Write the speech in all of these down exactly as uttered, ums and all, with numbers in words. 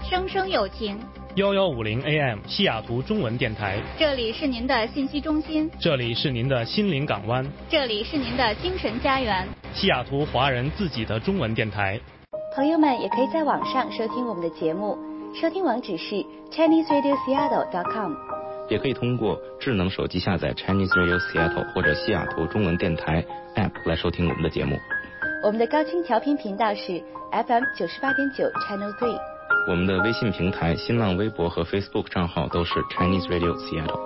声声有情。 幺幺五零 A M 西雅图中文电台， 这里是您的信息中心， 这里是您的心灵港湾， 这里是您的精神家园， 西雅图华人自己的中文电台。 朋友们也可以在网上收听我们的节目，收听网址是 Chinese Radio Seattle dot com， 也可以通过智能手机下载 Chinese Radio Seattle 或者西雅图中文电台 App 来收听我们的节目。 我们的高清调频频道是 F M 九十八点九 Channel Three。 我们的微信平台、新浪微博和 Facebook 账号都是 Chinese Radio Seattle。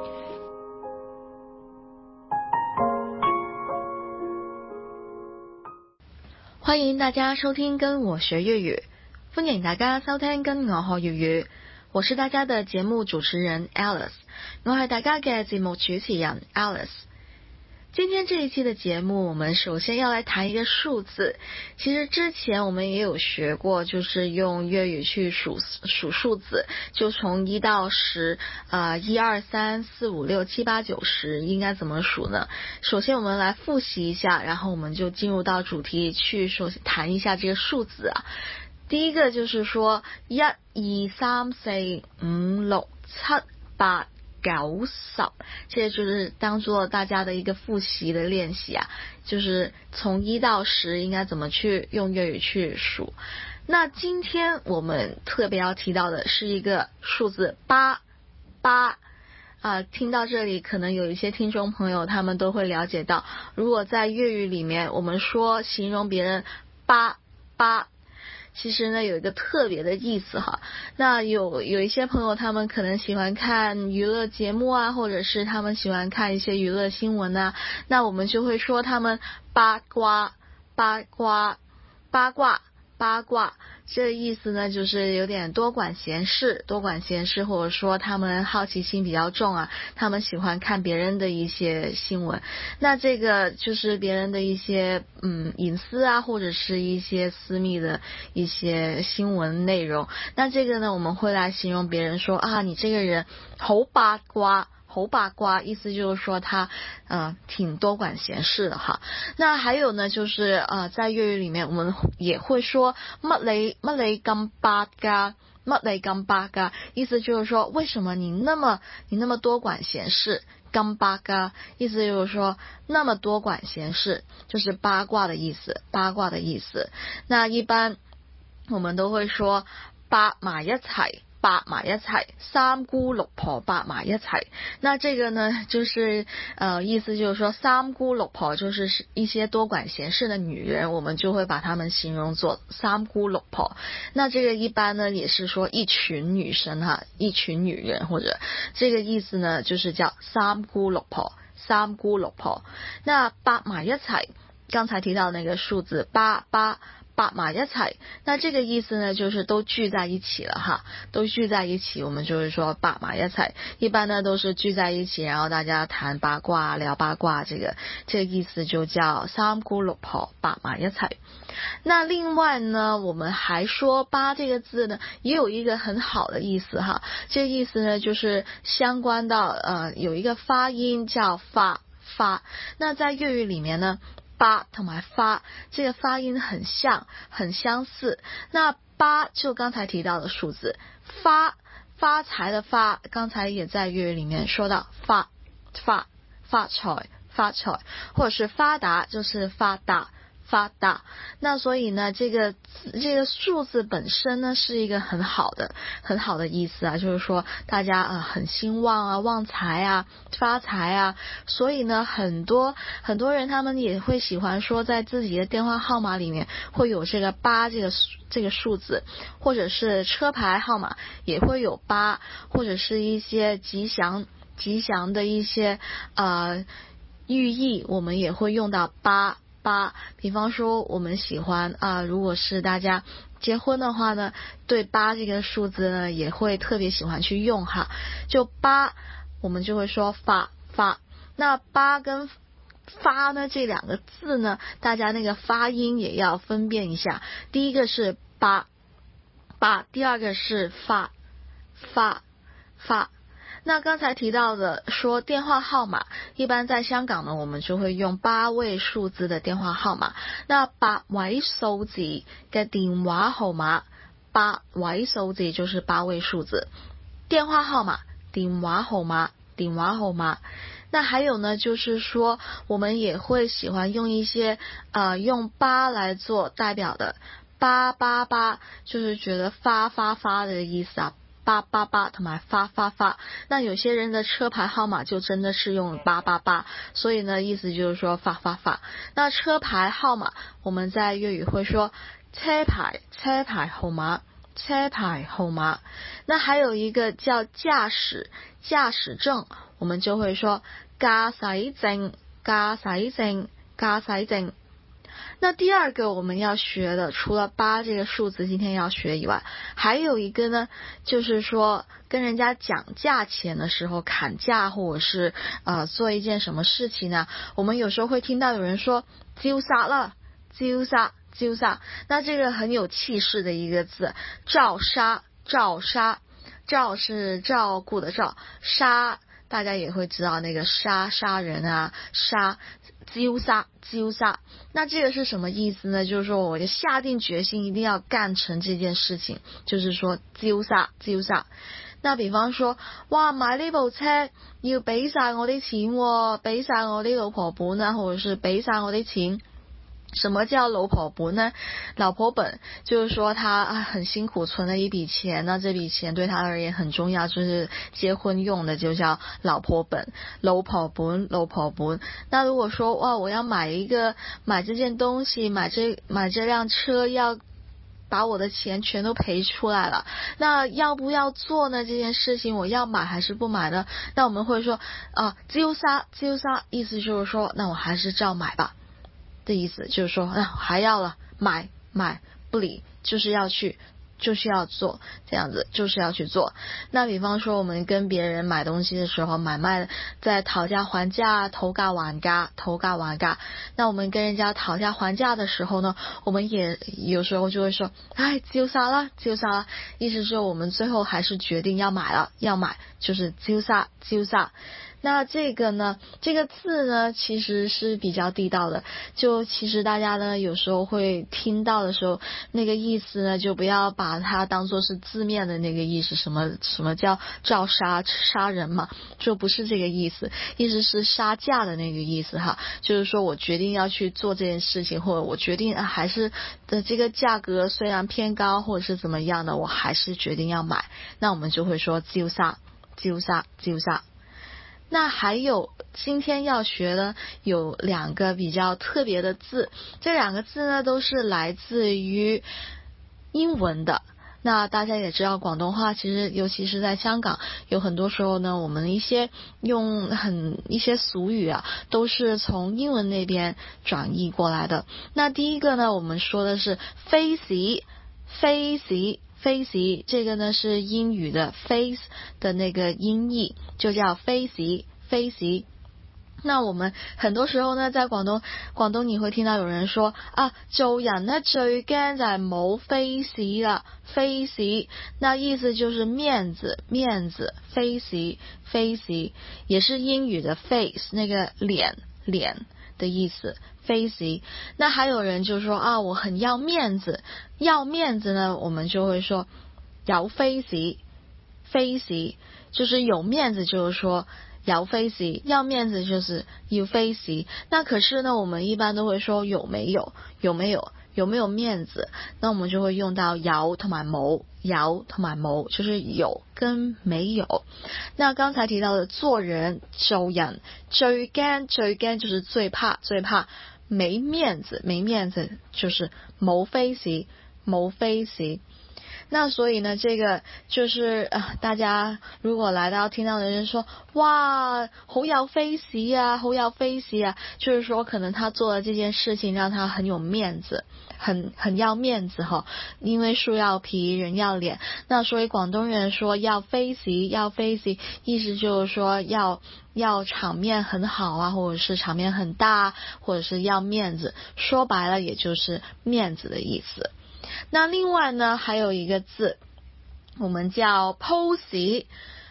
歡迎大家收聽跟我學粵語，歡迎大家收聽跟我學粵語。我是大家的節目主持人 Alice， 我係大家嘅節目主持人 Alice。今天這一期的節目，我們首先要來談一個數字。其實之前我們也有學過，就是用粵語去數數數字，就從一到十，啊，一二三四五六七八九十，應該怎麼數呢？首先我們來複習一下，然後我們就進入到主題去說談一下這個數字啊。第一個就是說一二三四五六七八九十，這就是當做大家的一個複習的練習啊，就是從一到十應該怎麼去用粵語去數。那今天我們特別要提到的是一個數字八八啊，聽到這裡可能有一些聽眾朋友他們都會了解到，如果在粵語裡面我們說形容別人八八，其實呢有一個特別的意思哈。那有有一些朋友他們可能喜歡看娛樂節目啊，或者是他們喜歡看一些娛樂新聞啊，那我們就會說他們八卦八卦八卦八卦，這個意思呢就是有點多管閒事多管閒事，或者說他們好奇心比較重啊，他們喜歡看別人的一些新聞，那這個就是別人的一些嗯隱私啊，或者是一些私密的一些新聞內容。那這個呢我們會來形容別人說啊，你這個人好八卦好八卦，意思就是說他呃挺多管閒事的哈。那還有呢就是呃在粵語裡面我們也會說乜你乜你咁八噶，乜你咁八噶，意思就是說為什麼你那麼你那麼多管閒事，咁八噶，意思就是說那麼多管閒事，就是八卦的意思，八卦的意思。那一般我們都會說八埋一齊，八埋一齊，三姑六婆八埋一齊。那這個呢就是呃意思就是說三姑六婆就是一些多管閒事的女人，我們就會把她們形容作三姑六婆。那這個一般呢也是說一群女生哈，一群女人，或者這個意思呢就是叫三姑六婆，三姑六婆。那八埋一齊，剛才提到那個數字八八八埋一齊，那這個意思呢就是都聚在一起了哈，都聚在一起，我們就是說八埋一齊，一般呢都是聚在一起，然後大家談八卦聊八卦，這個這個意思就叫三姑六婆八埋一齊。那另外呢我們還說八這個字呢也有一個很好的意思哈，這個意思呢就是相關到呃有一個發音叫發發，那在粵語裡面呢八同埋發這個發音很像很相似。那八就剛才提到的數字，發發財的發剛才也在粵語裡面說到發發發財發財，或者是發達就是發達發達。那所以呢這個這個數字本身呢是一個很好的很好的意思啊，就是說大家啊、呃、很興旺啊，旺財啊，發財啊。所以呢很多很多人他們也會喜歡說在自己的電話號碼裡面會有這個八這個這個數字，或者是車牌號碼也會有八，或者是一些吉祥吉祥的一些呃寓意，我們也會用到八八。比方說我們喜歡啊、呃，如果是大家結婚的話呢，對八這個數字呢也會特別喜歡去用哈。就八我們就會說發發。那八跟發呢這兩個字呢，大家那個發音也要分辨一下，第一個是八八，第二個是發發發。那剛才提到的說電話號碼，一般在香港呢我們就會用八位數字的電話號碼。那八位數字嘅電話號碼， 八位数字就是八位数字。电话号码电话号码电话号码。那还有呢，就是说我们也会喜欢用一些呃用八来做代表的，八八八就是觉得发发发的意思啊，八八八同埋发发发。那有些人的车牌号码就真的是用八八八，所以呢意思就是说发发发。那车牌号码我们在粤语会说车牌车牌号码车牌号码。那还有一个叫驾驶驾驶证，我们就会说驾駛證駕駛證駕駛證。那第二个我们要学的，除了八这个数字今天要学以外，还有一个呢，就是说跟人家讲价钱的时候，砍价或者是呃做一件什么事情呢，我们有时候会听到有人说招殺啦招殺招殺。那这个很有气势的一个字，照杀照杀。照是照顾的照，杀大家也会知道那个杀杀人啊，杀招殺招殺。那这个是什么意思呢？就是说我就下定决心一定要干成这件事情，就是说招殺招殺。那比方说，哇，買呢部車要俾晒我啲錢喎，俾晒我啲老婆本啊，或者是俾晒我啲錢。什么叫老婆本呢？老婆本就是说他很辛苦存了一笔钱，那这笔钱对他而言很重要，就是结婚用的，就叫老婆本。老婆本老婆本。那如果说哇，我要买一个买这件东西，买这买这辆车，要把我的钱全都赔出来了，那要不要做呢？这件事情我要买还是不买呢？那我们会说啊，招殺招殺，意思就是说那我还是照买吧的意思，就是说啊还要了，买买不理，就是要去就是要做，这样子就是要去做。那比方说我们跟别人买东西的时候，买卖在讨价还价，讨价还价讨价还价。那我们跟人家讨价还价的时候呢，我们也有时候就会说哎招殺啦招殺啦，意思是我们最后还是决定要买了，要买就是招殺招殺。那这个呢，这个字呢其实是比较地道的，就其实大家呢有时候会听到的时候，那个意思呢就不要把它当作是字面的那个意思，什么什么叫照杀杀人嘛，就不是这个意思，意思是杀价的那个意思哈，就是说我决定要去做这件事情，或者我决定、啊、还是的这个价格虽然偏高或者是怎么样的，我还是决定要买，那我们就会说招殺招殺招殺。那还有今天要学的有两个比较特别的字，这两个字呢都是来自于英文的。那大家也知道广东话其实尤其是在香港，有很多时候呢我们一些用很一些俗语啊都是从英文那边转译过来的。那第一个呢我们说的是 face face face， 这个呢是英语的 face 的那个音译，就叫 face face。那我们很多时候呢在广东广东你会听到有人说啊，做人呢最驚就係冇 face 啦 face， 那意思就是面子面子 face face， 也是英語的 face 那個臉臉的意思 face。 那还有人就说啊，我很要面子，要面子呢我们就会说有 face face， 就是有面子，就是说有 face， 要面子就是有 face。 那可是呢我们一般都会说有没有有没有有没有面子，那我们就会用到有同埋冇，有同埋冇就是有跟没有。那刚才提到的做人做人最驚最驚就是最怕最怕没面子，没面子就是冇 face 冇 face。那所以呢这个就是呃，大家如果来到听到的人说哇好有 face 啊好有 face 啊，就是说可能他做的这件事情让他很有面子，很很要面子哈，因为树要皮人要脸，那所以广东人说要 face 要 face， 意思就是说要要场面很好啊，或者是场面很大，或者是要面子，说白了也就是面子的意思。那另外呢还有一个字我们叫 pose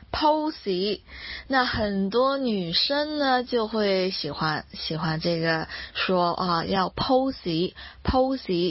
pose， 那很多女生呢就会喜欢喜欢这个说啊要 pose pose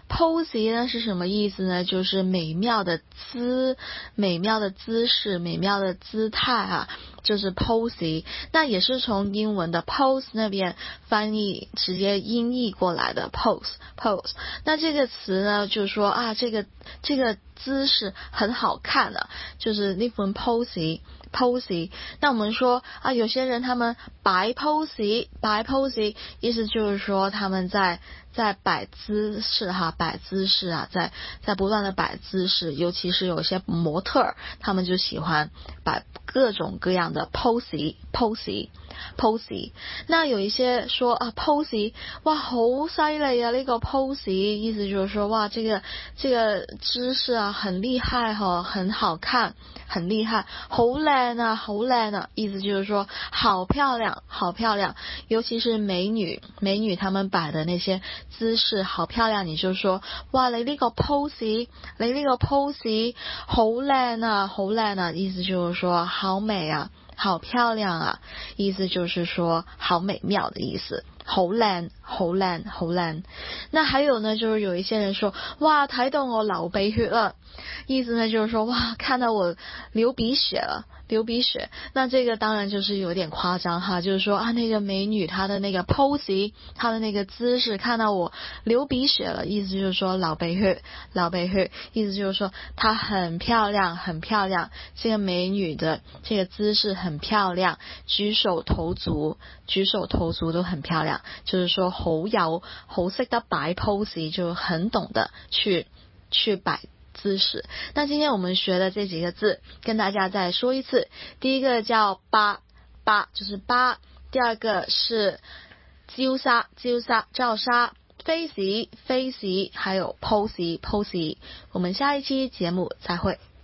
pose 呢是什么意思呢？就是美妙的姿，美妙的姿势，美妙的姿态啊，就是 pose。那也是从英文的 pose 那边翻译直接音译过来的 pose pose。那这个词呢，就是说啊，这个这个姿势很好看的、啊，就是那份 pose pose。那我们说啊，有些人他们摆 pose 摆 pose， 意思就是说他们在在摆姿势哈，摆姿势啊，在在不断的摆姿势，尤其是有些模特，他们就喜欢摆各种各样的 pose pose pose。那有一些说啊 pose， 哇好犀利啊，呢個 pose， 意思就是說哇這個這個姿勢啊很厲害哈，很好看，很厲害，好靚啊，好靚啊，意思就是說好漂亮，好漂亮，尤其是美女，美女她們擺的那些姿勢好漂亮，你就說哇你呢個 pose， 你呢個 pose 好靚啊，好靚啊，意思就是說好美啊，好漂亮啊，意思就是說好美妙的意思，好靚好靚好靚。那還有呢，就是有一些人說哇睇到我流鼻血了，意思呢就是說哇看到我流鼻血了，流鼻血。那這個當然就是有點誇張哈，就是說啊那個美女她的那個 pose， 她的那個姿勢看到我流鼻血了，意思就是說流鼻血，流鼻血，意思就是說她很漂亮很漂亮，這個美女的這個姿勢很漂亮，舉手投足舉手投足都很漂亮，就是說好有好識得擺 pose， 就很懂得去去擺姿勢。那今天我們學的這幾個字跟大家再說一次，第一個叫巴，巴就是巴，第二個是焦沙，焦沙照沙， face face， 還有 pose pose。我們下一期節目再會。